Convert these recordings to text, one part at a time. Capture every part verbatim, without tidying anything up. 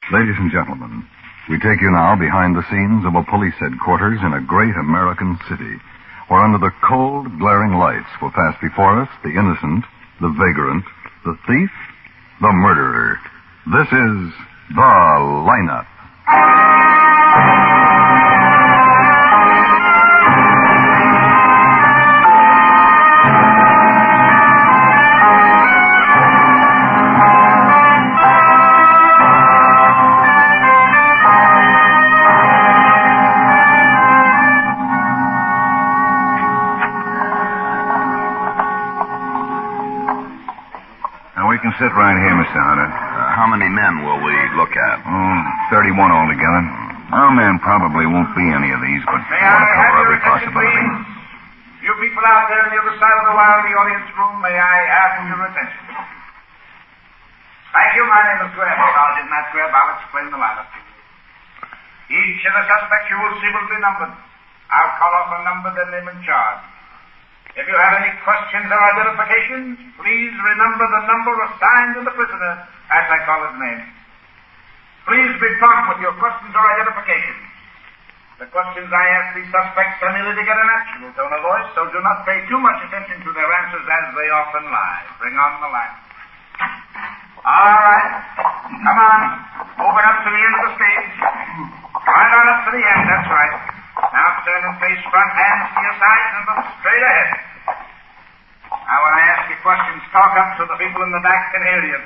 Ladies and gentlemen, we take you now behind the scenes of a police headquarters in a great American city, where under the cold, glaring lights will pass before us the innocent, the vagrant, the thief, the murderer. This is The Lineup. Sit right here, Mister Hunter. Uh, how many men will we look at? Oh, thirty-one altogether. Our men probably won't be any of these, but May want to I cover have every your attention, possibility. please? You people out there on the other side of the wire in the audience room, may I ask your attention? Thank you. My name is Greb. Sergeant Matt Greb. I'll explain the lineup to you. Each of the suspects you will see will be numbered. I'll call off a number, then name and charge. If you have any questions or identifications, please remember the number assigned to the prisoner as I call his name. Please be prompt with your questions or identifications. The questions I ask these suspects are merely to get a natural tone of voice, so do not pay too much attention to their answers as they often lie. Bring on the line. All right. Come on. Move it up to the end of the stage. Right on up to the end, that's right. Now turn and face front, hands to your sides, and look straight ahead. Now when I ask you questions, talk up so the people in the back can hear you.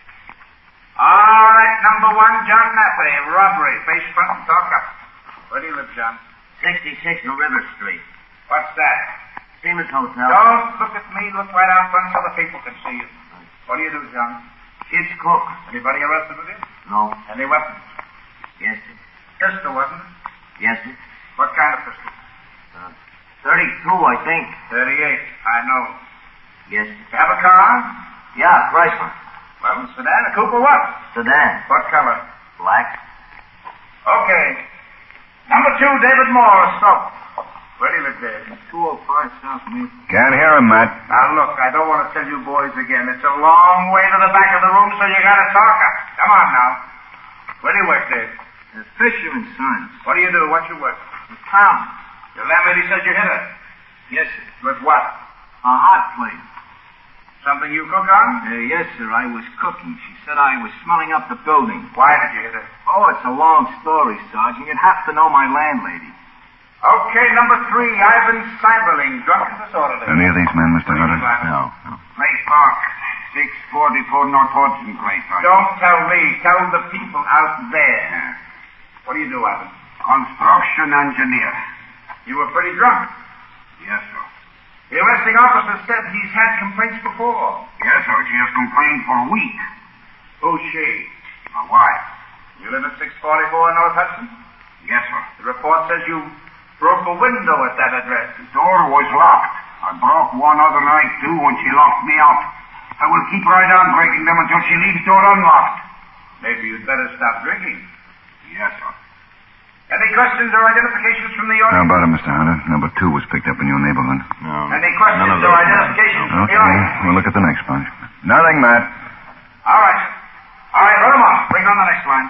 All right, number one, John Mappy, robbery. Face front and talk up. Where do you live, John? sixty-six on River Street. What's that? Seaman's Hotel. Don't look at me. Look right out front so the people can see you. What do you do, John? Ship's cook. Anybody arrested with you? No. Any weapons? Yes, sir. Pistol, wasn't it? Yes, sir. What kind of pistol? Uh, thirty-two, I think. thirty-eight. I know. Yes, You sir. have a car? Yeah, Chrysler. Well, a sedan, a coupe, or what? Sedan. What color? Black. Okay. Number two, David Moore, Stoke. Where do you live, Dave? two oh five South Main. Can't hear him, Matt. Now, look, I don't want to tell you boys again. It's a long way to the back of the room, so you got to talk up. Come on now. Where do you work, Dave? Uh, Fisherman's Sons. What do you do? What's your work? The town. Your landlady says you hit her. Yes, sir. With what? A hot plate. Something you cook on? Uh, yes, sir. I was cooking. She said I was smelling up the building. Why did you hit her? Oh, it's a long story, Sergeant. You'd have to know my landlady. Okay, number three, Ivan Cyberling, drunk and disorderly. Any of these men, Mister Hunter? No. no. Clay Park, six forty-four North Hudson Place. Don't tell me. Tell the people out there. What do you do, Ivan? Construction engineer. You were pretty drunk. Yes, sir. The arresting officer said he's had complaints before. Yes, sir. She has complained for a week. Who's she? My wife. You live at six forty-four North Hudson? Yes, sir. The report says you broke a window at that address. The door was locked. I broke one other night, too, when she locked me out. I will keep right on breaking them until she leaves door unlocked. Maybe you'd better stop drinking. Yes, sir. Any questions or identifications from the How audience? about it, Mister Hunter? Number two was picked up in your neighborhood. No. Any questions None of or those. identifications from the Okay, audience? we'll look at the next bunch. Nothing, Matt. All right. All right, run them off. Bring on the next line.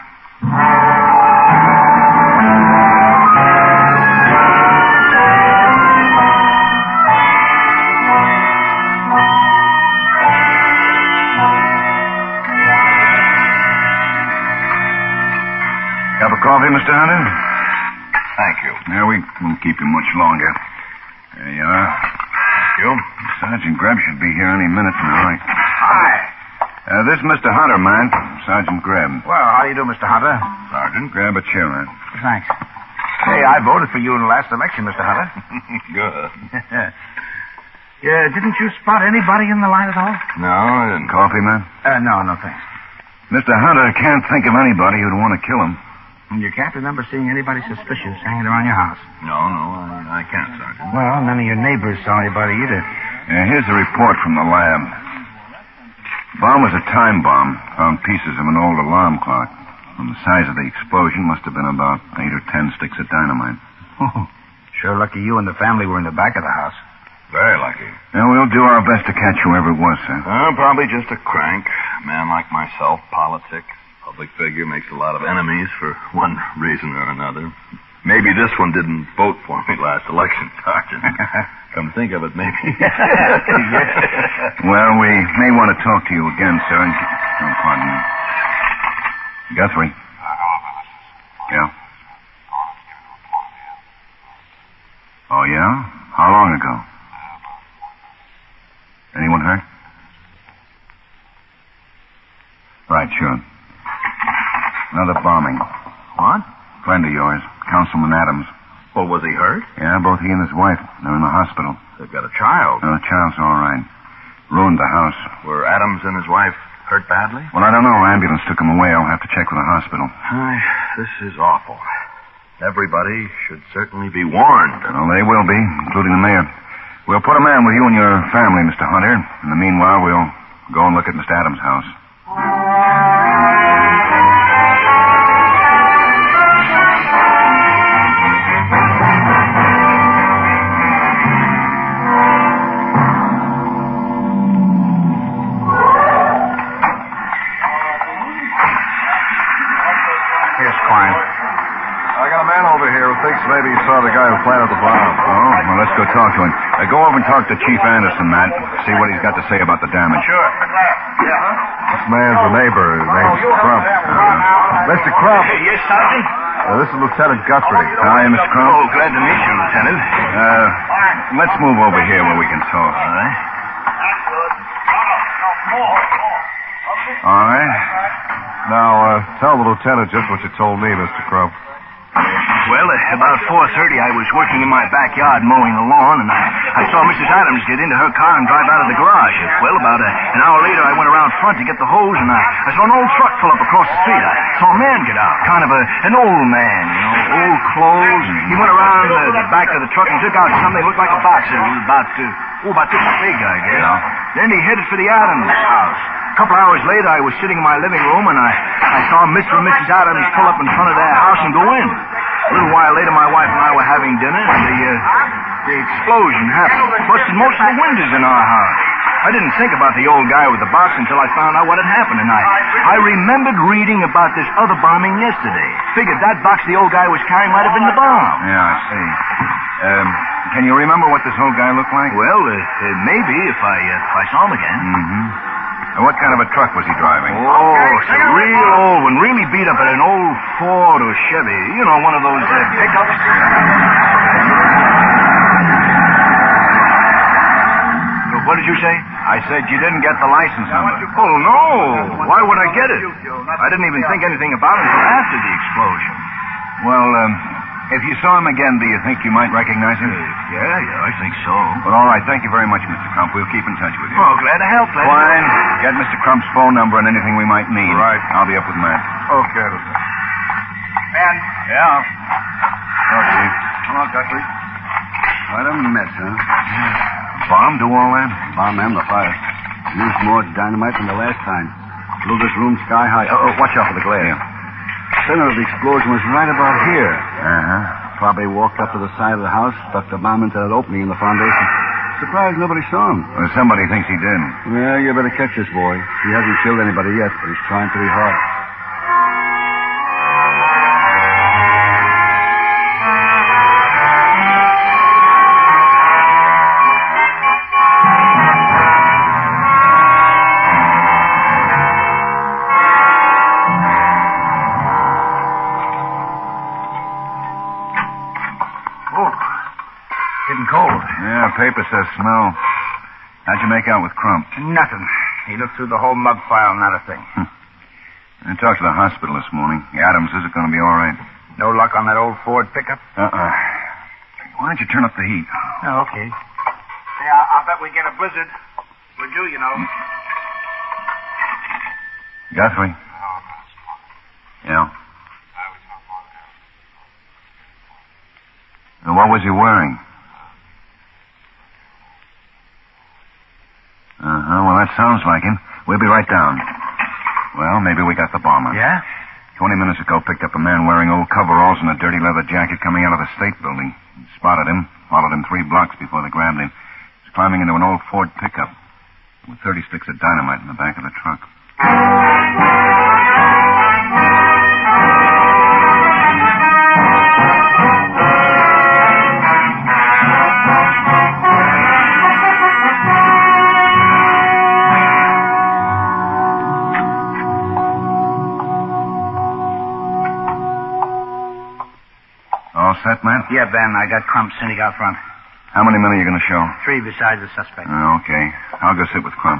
Cup of coffee, Mister Hunter? Thank you. Yeah, we won't keep you much longer. There you are. Thank you. Sergeant Greb should be here any minute now. Right. Hi. Uh, this is Mister Hunter, man. Sergeant Greb. Well, how do you do, Mister Hunter? Sergeant, grab a chair, man. Thanks. Hey, I voted for you in the last election, Mister Hunter. Good. Yeah, didn't you spot anybody in the line at all? No, I didn't. Coffee, man? Uh, no, no, thanks. Mister Hunter can't think of anybody who'd want to kill him. And you can't remember seeing anybody suspicious hanging around your house? No, no, I, I can't, Sergeant. Well, none of your neighbors saw anybody either. Yeah, here's a report from the lab. Bomb was a time bomb. Found pieces of an old alarm clock. And the size of the explosion must have been about eight or ten sticks of dynamite. Oh, sure lucky you and the family were in the back of the house. Very lucky. Yeah, we'll do our best to catch whoever it was, sir. Uh, probably just a crank. A man like myself, politic, a Public figure makes a lot of enemies for one reason or another. Maybe this one didn't vote for me last election, Sergeant. Come think of it, maybe. Well, we may want to talk to you again, sir. And... Oh, pardon me. Guthrie. Yeah? Oh, yeah? How long ago? Anyone hurt? Right, sure. Another bombing. What? Friend of yours, Councilman Adams. Well, was he hurt? Yeah, both he and his wife. They're in the hospital. They've got a child. No, the child's all right. Ruined the house. Were Adams and his wife hurt badly? Well, I don't know. Ambulance took him away. I'll have to check with the hospital. Ay, this is awful. Everybody should certainly be warned. Well, they will be, including the mayor. We'll put a man with you and your family, Mister Hunter. In the meanwhile, we'll go and look at Mister Adams' house. Maybe he saw the guy who planted the bomb. Oh, well, let's go talk to him. Uh, go over and talk to Chief Anderson, Matt. See what he's got to say about the damage. Sure. This man's a neighbor. His name's Crump. Uh, Mister Crump. Yes, Sergeant? Uh, this is Lieutenant Guthrie. Hi, Mister Crump. Oh, glad to meet you, Lieutenant. Uh, let's move over here where we can talk. All right. All right. Now, uh, tell the lieutenant just what you told me, Mister Crump. Well, uh, about four thirty, I was working in my backyard mowing the lawn, and I, I saw Missus Adams get into her car and drive out of the garage. Well, about a, an hour later, I went around front to get the hose, and I, I saw an old truck pull up across the street. I saw a man get out, kind of a, an old man, you know, old clothes. He went around uh, the back of the truck and took out something that looked like a box. It was about, uh, oh, about this big, I guess. Yeah. Then he headed for the Adams house. A couple hours later, I was sitting in my living room, and I, I saw Mister and Missus Adams pull up in front of their house and go in. A little while later, my wife and I were having dinner, and the, uh, the explosion happened. Busted most of the windows in our house. I didn't think about the old guy with the box until I found out what had happened, and I, I remembered reading about this other bombing yesterday. Figured that box the old guy was carrying might have been the bomb. Yeah, I see. Um, can you remember what this old guy looked like? Well, uh, uh, maybe if I, uh, if I saw him again. Mm-hmm. What kind of a truck was he driving? Oh, it's a real old one. Really beat up at an old Ford or Chevy. You know, one of those uh, pickups. What did you say? I said you didn't get the license number. Oh, no. Why would I get it? I didn't even think anything about it until after the explosion. Well, um, if you saw him again, do you think you might recognize him? Uh, yeah, yeah, I think so. Well, all right. Thank you very much, Mister Crump. We'll keep in touch with you. Oh, glad to help, glad Fine. Get Mister Crump's phone number and anything we might need. Right. I'll be up with Matt. Okay, Lieutenant. Ben. Yeah. Oh, Chief. Hello, Guthrie. Quite a mess, huh? Bomb do all that? Bomb and the fire. Used more dynamite than the last time. Blew this room sky high. Oh, oh watch out for the glare. Yeah. Center of the explosion was right about here. Uh-huh. Probably walked up to the side of the house, stuck the bomb into that opening in the foundation. Surprised nobody saw him. Well, somebody thinks he did. Well, you better catch this boy. He hasn't killed anybody yet, but he's trying pretty hard. Paper says snow. How'd you make out with Crump? Nothing. He looked through the whole mug file, not a thing. Hmm. I talked to the hospital this morning. Adams says it's going to be all right. No luck on that old Ford pickup? Uh-uh. Why don't you turn up the heat? Oh, okay. Hey, I- I'll bet we get a blizzard. We do, you know. Guthrie? Yeah? And what was he wearing? Uh-huh, well, that sounds like him. We'll be right down. Well, maybe we got the bomber. Yeah? Twenty minutes ago, picked up a man wearing old coveralls and a dirty leather jacket coming out of the state building. Spotted him, followed him three blocks before they grabbed him. He's climbing into an old Ford pickup with thirty sticks of dynamite in the back of the truck. all set, Matt? Yeah, Ben. I got Crump sitting out front. How many men are you going to show? Three besides the suspect. Uh, okay. I'll go sit with Crump.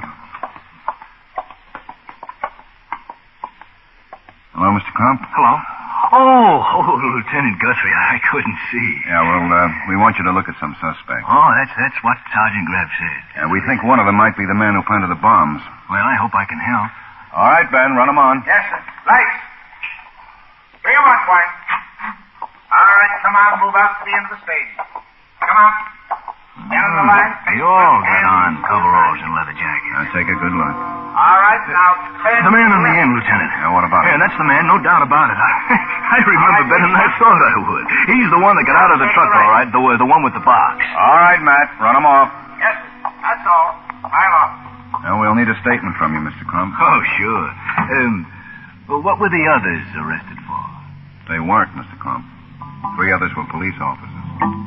Hello, Mister Crump? Hello. Oh, oh, Lieutenant Guthrie, I couldn't see. Yeah, well, uh, we want you to look at some suspects. Oh, that's that's what Sergeant Greb said. Yeah, we think one of them might be the man who planted the bombs. Well, I hope I can help. All right, Ben, run them on. Yes, sir. Lights. Bring 'em on, White. All right, come on, move out to the end of the stage. Come on. Down the line. They all got on coveralls and leather jackets. Now, take a good look. All right, now turn. The man on the end, Lieutenant. Yeah, what about Yeah, him? that's the man, no doubt about it. I, I remember right, better than I Mister. thought I would. He's the one that got out of the truck, all right, the, the one with the box. All right, Matt, run them off. Yes, sir. That's all. I'm off. Now, we'll need a statement from you, Mister Crump. Oh, sure. Um, well, what were the others arrested for? They weren't, Mister Crump. Three others were police officers.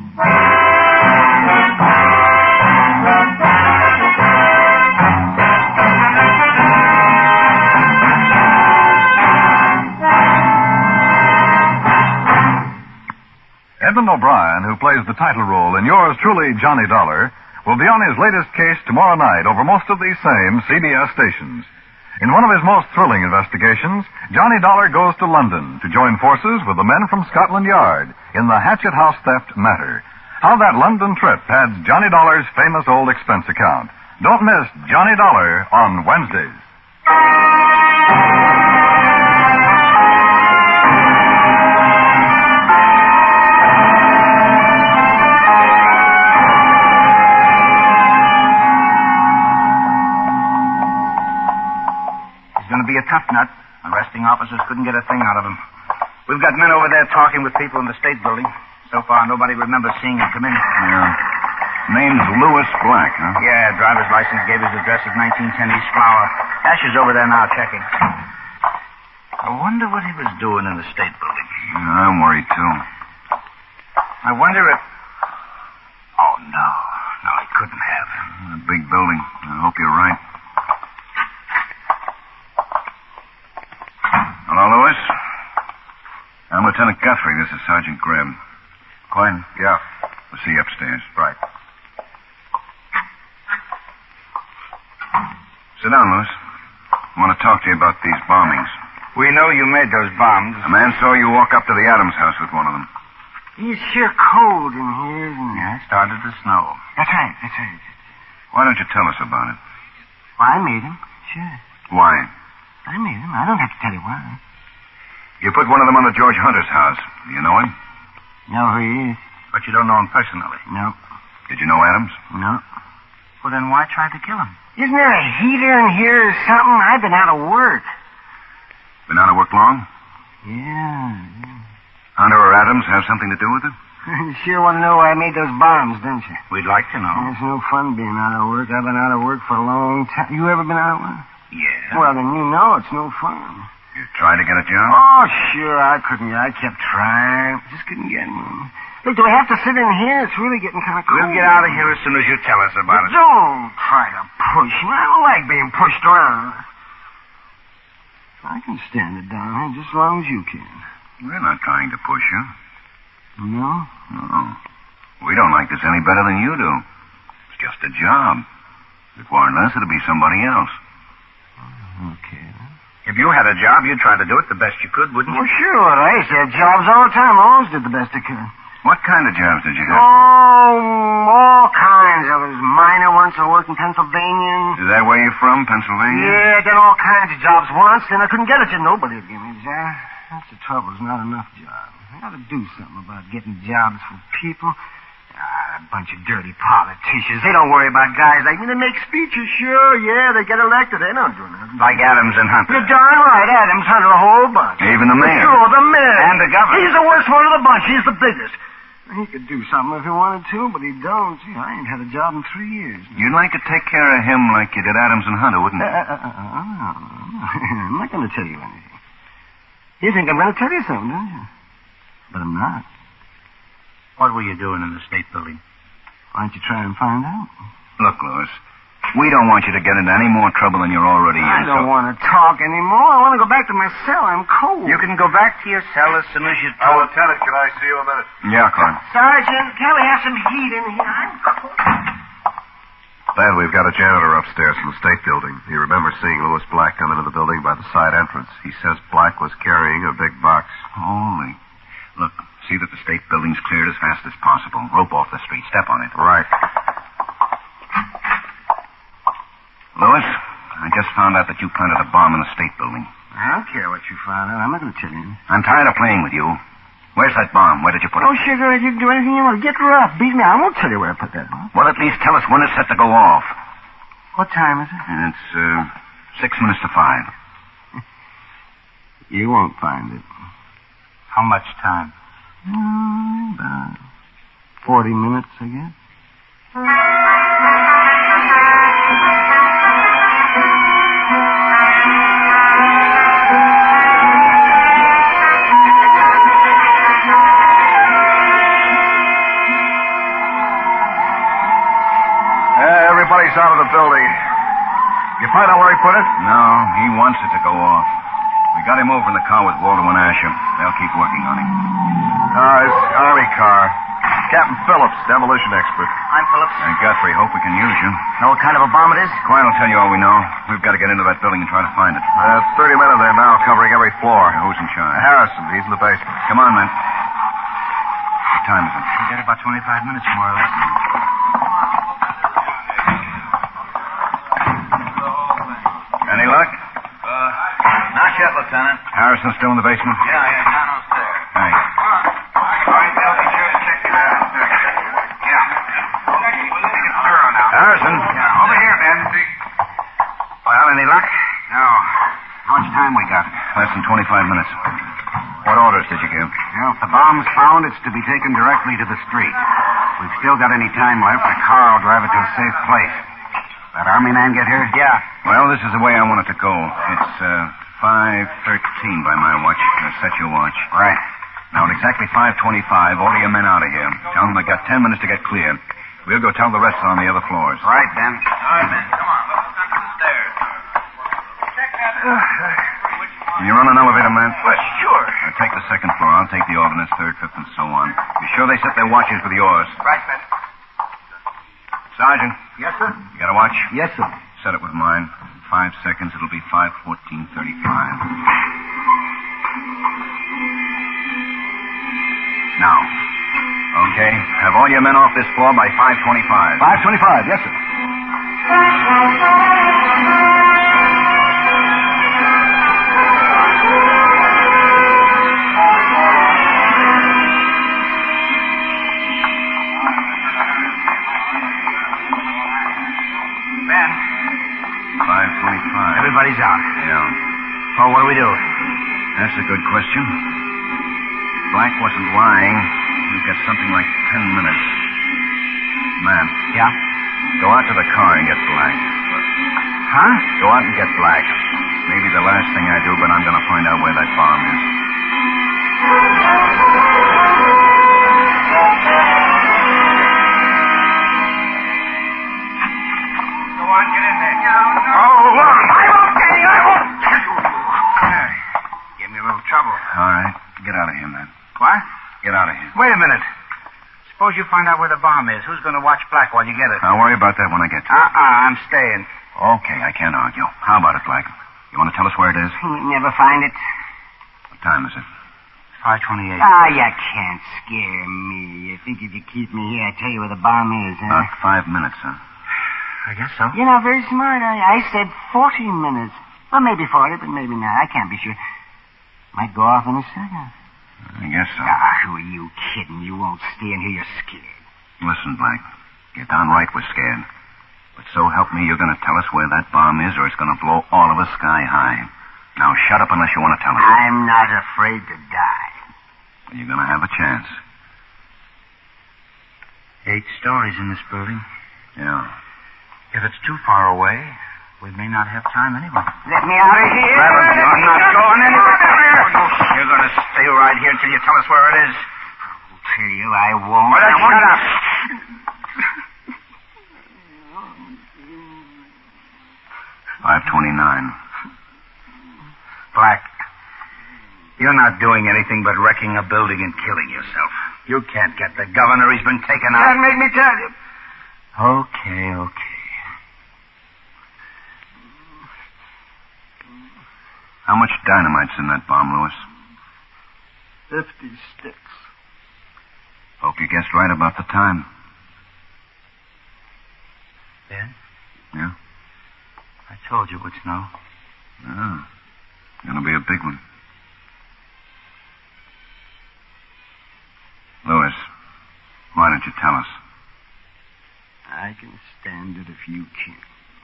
Edmund O'Brien, who plays the title role in yours truly, Johnny Dollar, will be on his latest case tomorrow night over most of these same C B S stations. In one of his most thrilling investigations, Johnny Dollar goes to London to join forces with the men from Scotland Yard in the Hatchet House theft matter. How that London trip adds Johnny Dollar's famous old expense account. Don't miss Johnny Dollar on Wednesdays. He's going to be a tough nut. Arresting officers couldn't get a thing out of him. We've got men over there talking with people in the State Building. So far, nobody remembers seeing him come in. Yeah. Name's Lewis Black, huh? Yeah, driver's license gave his address of nineteen ten East Flower. Ash is over there now checking. I wonder what he was doing in the State Building. Yeah, I'm worried, too. I wonder if... Oh, no. No, he couldn't have. A big building. I hope you're right. Hello, Lewis. I'm Lieutenant Guthrie. This is Sergeant Greb. Quinn? Yeah. We'll see you upstairs. Right. Sit down, Lewis. I want to talk to you about these bombings. We know you made those bombs. A man saw you walk up to the Adams house with one of them. It's sure cold in here, isn't it? Yeah, it started to snow. That's right, that's right. Why don't you tell us about it? Well, I made him. Sure. Why? I made him. I don't have to tell you why. You put one of them on the George Hunter's house. Do you know him? Know who he is? But you don't know him personally. No. Did you know Adams? No. Well, then why try to kill him? Isn't there a heater in here or something? I've been out of work. Been out of work long? Yeah. Hunter or Adams have something to do with it? You sure want to know why I made those bombs, don't you? We'd like to know. It's no fun being out of work. I've been out of work for a long time. You ever been out of work? Yeah. Well, then you know it's no fun. You tried to get a job? Oh, sure, I couldn't. I kept trying. Just couldn't get one. Look, do I have to sit in here? It's really getting kind of cold. We'll get out of here as soon as you tell us about it. Don't try to push me. I don't like being pushed around. I can stand it down here just as long as you can. We're not trying to push you. No? No. We don't like this any better than you do. It's just a job. If it weren't us, it'd be somebody else. Okay. If you had a job, you'd try to do it the best you could, wouldn't you? Well, sure. I used to have jobs all the time. I always did the best I could. What kind of jobs did you have? Oh, all kinds. I was a miner once. I worked in Pennsylvania. Is that where you're from, Pennsylvania? Yeah, I did all kinds of jobs once, then I couldn't get it. Nobody would give me a job. That's the trouble. It's not enough jobs. I got to do something about getting jobs for people. Ah, a bunch of dirty politicians. They don't worry about guys like me. They make speeches, sure, yeah. They get elected. They don't do nothing. Like Adams and Hunter. You're darn right. Adams, Hunter, a whole bunch. Even the mayor. Sure, the mayor. And the governor. He's the worst one of the bunch. He's the biggest. He could do something if he wanted to, but he don't. Gee, I ain't had a job in three years. You'd like to take care of him like you did Adams and Hunter, wouldn't Uh, you? uh, uh, uh, I'm not going to tell you anything. You think I'm going to tell you something, don't you? But I'm not. What were you doing in the State Building? Why don't you try and find out? Look, Louis, We don't want you to get into any more trouble than you're already in. I don't so... want to talk anymore. I want to go back to my cell. I'm cold. You can go back to your cell as soon as you Oh, talk. Lieutenant, can I see you a minute? Yeah, Clark. Sergeant, can we have some heat in here? I'm cold. Dad, we've got a janitor upstairs from the state building. He remembers seeing Louis Black come into the building by the side entrance. He says Black was carrying a big box. Holy. Look, see that the state building's cleared as fast as possible. Rope off the street. Step on it. Right. Louis, I just found out that you planted a bomb in the state building. I don't care what you found out. I'm not going to tell you. I'm tired of playing with you. Where's that bomb? Where did you put Oh, it? sugar, you can do anything you want. Get rough. Beat me. I won't tell you where I put that. Well, at least tell us when it's set to go off. What time is it? And it's, uh, six minutes to five. You won't find it. How much time? Mm, about forty minutes, I guess. Everybody's out of the building. You find out where he put it? No, he wants it to go off. We got him over in the car with Waldo and Asher. They'll keep working on him. Uh, it's Army car. Captain Phillips, demolition expert. I'm Phillips. And Guthrie, hope we can use you. Know what kind of a bomb it is? Quine will tell you all we know. We've got to get into that building and try to find it. Uh, thirty men are there now, covering every floor. Who's in charge? Harrison, he's in the basement. Come on, men. What time is it? We got about twenty-five minutes, more or less. Any luck? Uh, not yet, Lieutenant. Harrison still in the basement? Yeah, yeah, down upstairs. Thanks. All right, Bill, be sure to check it out. Yeah. We'll take it thorough now. Harrison. Yeah, over here, Ben. Well, any luck? No. How much time we got? Less than twenty-five minutes. What orders did you give? Well, if the bomb's found, it's to be taken directly to the street. We've still got any time left. The car will drive it to a safe place. That Army man get here? Yeah. Well, this is the way I want it to go. It's, uh, five thirteen by my watch. Now set your watch. Right. Now, at exactly five twenty-five, order your men out of here. Tell them they got ten minutes to get clear. We'll go tell the rest on the other floors. Right, Ben. All right, men, come on. Let's go to the stairs. Check that out. Can you run an elevator, man? Well, sure. Now, take the second floor. I'll take the ordnance, third, fifth, and so on. Be sure they set their watches with yours. Right, men. Sergeant. Yes, sir. You got a watch? Yes, sir. Set it with mine. Five seconds. It'll be five fourteen thirty-five. Now. Okay. Have all your men off this floor by five twenty-five. five twenty-five, yes, sir. Ben. five twenty-five. Everybody's out. Yeah. So what do we do? That's a good question. Black wasn't lying. We've got something like ten minutes. Man. Yeah? Go out to the car and get Black. Huh? Go out and get Black. Maybe the last thing I do, but I'm going to find out where that bomb is. Go on, get in there. No, no. Oh, look. I won't get you. I won't get you. Give me a little trouble. All right. Get out of here, man. What? Get out of here. Wait a minute. Suppose you find out where the bomb is. Who's going to watch Black while you get it? I'll worry about that when I get to it. Uh-uh, I'm staying. Okay, I can't argue. How about it, Black? You want to tell us where it is? You never find it. What time is it? five twenty-eight. Ah, you can't scare me. You think if you keep me here, I'd tell you where the bomb is, huh? About five minutes, huh? I guess so. You're not very smart, are you? I said forty minutes. Well, maybe forty, but maybe not. I can't be sure. Might go off in a second. I guess so. Ah, who are you kidding? You won't stay in here. You're scared. Listen, Black. You're downright we're scared. But so help me, you're going to tell us where that bomb is, or it's going to blow all of us sky high. Now, shut up unless you want to tell us. I'm not afraid to die. You're going to have a chance. Eight stories in this building. Yeah. If it's too far away, we may not have time anyway. Let me out of here. I'm not going anywhere. You're going to stay right here until you tell us where it is. I'll tell you, I won't. Well, then I won't. shut up. five twenty-nine. Black, you're not doing anything but wrecking a building and killing yourself. You can't get the governor. He's been taken out. That made me tell you. Okay, okay. How much dynamite's in that bomb, Lewis? Fifty sticks. Hope you guessed right about the time. Ben? Yeah? I told you it would snow. Oh. Gonna be a big one. Lewis, why don't you tell us? I can stand it if you can't.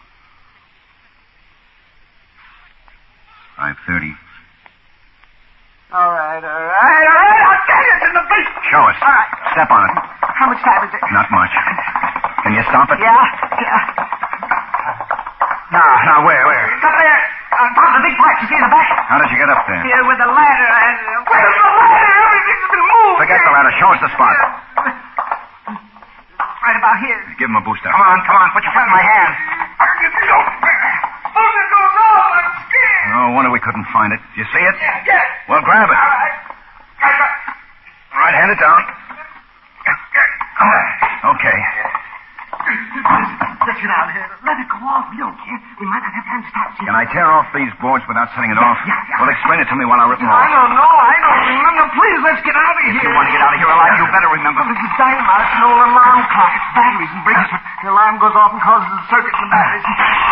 five thirty. All right, all right, all right. I'll tell you it's in the beast. Show us. All right. Step on it. How much time is it? Not much. Can you stop it? Yeah, yeah. Now, now, where, where? Up there. On top of the big pipe. You see in the back? How did you get up there? Here with the ladder. And, uh, where's the ladder? Everything's been moved. Forget the ladder. Show us the spot. Right about here. Give him a booster. Come on, come on. Put your foot in my hand. No wonder we couldn't find it. You see it? Yeah, yeah. Well, grab it. All right. All right, hand it down. Okay. Let's get out of here. Let it go off. We don't care. We might not have time to stop. See, Can I tear off these boards without setting it off? Yeah, yeah. Well, explain it to me while I rip them I off. don't know. I don't remember. Please, let's get out of here. If you want to get out of here alive, you better remember. This is dynamite. It's an old alarm clock. It's batteries and breakers. The alarm goes off and causes a circuit in the batteries.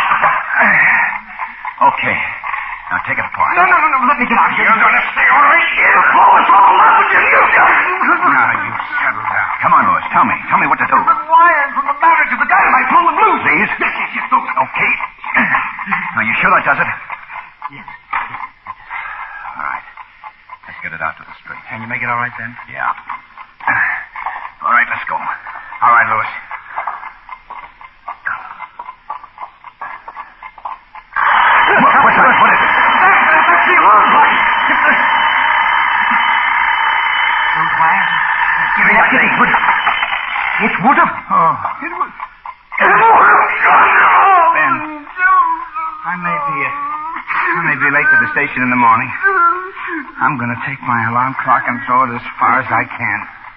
Okay. Now take it apart. No, no, no, no. Let me get out of here. You're going to stay right here. Oh, it's all up with you. Now, you settle down. Come on, Lewis. Tell me. Tell me what to do. The wires from the battery to the dynamite. Pull them loose. These? Yes, yes, yes. Those. Okay. Now, you sure that does it? Yes. All right. Let's get it out to the street. Can you make it all right, then? Yeah. All right, let's go. All right, Lewis. What, what's that? What is it? That's the alarm clock. Those wires. Give me that thing. It would have. Oh. It would. It would have. Ben. I may be, uh, I may be late to the station in the morning. I'm going to take my alarm clock and throw it as far as I can.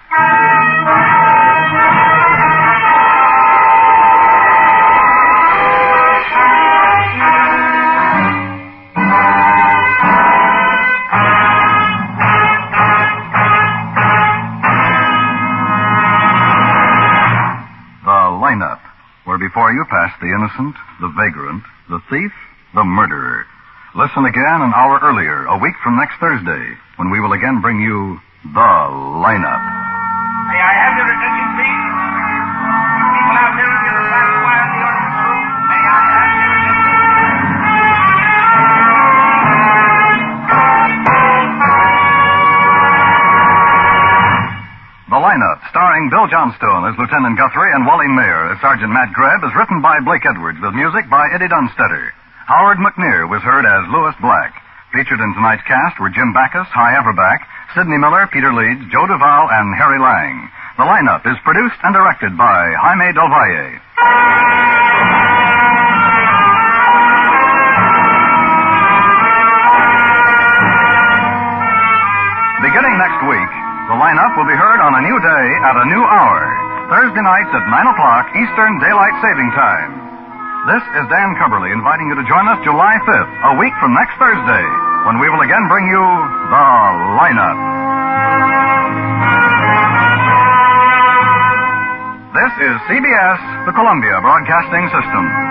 Lineup, where before you pass the innocent, the vagrant, the thief, the murderer. Listen again an hour earlier, a week from next Thursday, when we will again bring you The Lineup. May I have your attention, please? You people out there in the last wire in the audience room, may I have your The Lineup, starring Bill Johnstone as Lieutenant Guthrie and Wally Mayer as Sergeant Matt Grebb, is written by Blake Edwards with music by Eddie Dunstetter. Howard McNear was heard as Louis Black. Featured in tonight's cast were Jim Backus, Hy Everback, Sidney Miller, Peter Leeds, Joe Duval, and Harry Lang. The Lineup is produced and directed by Jaime Del Valle. Beginning next week, The Lineup will be heard on a new day at a new hour. Thursday nights at nine o'clock Eastern Daylight Saving Time. This is Dan Cumberly inviting you to join us July fifth, a week from next Thursday, when we will again bring you The Lineup. This is C B S, the Columbia Broadcasting System.